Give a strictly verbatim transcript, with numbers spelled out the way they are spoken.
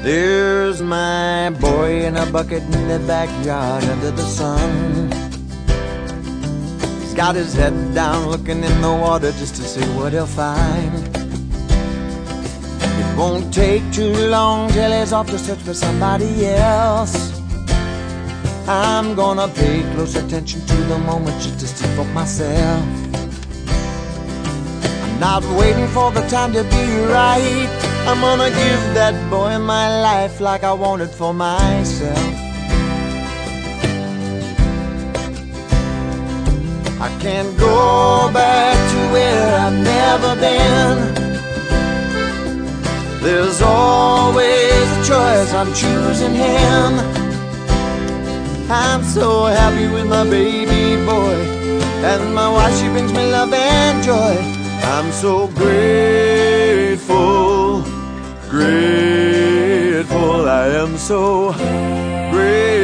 There's my boy in a bucket in the backyard under the sun. He's got his head down looking in the water just to see what he'll find. It won't take too long till he's off to search for somebody else. I'm gonna pay close attention to the moment just to see for myself. I'm not waiting for the time to be right. I'm gonna give that boy my life like I want it for myself. I can't go back to where I've never been. There's always a choice, I'm choosing him. I'm so happy with my baby boy, and my wife, she brings me love and joy. I'm so grateful, grateful, I am so grateful.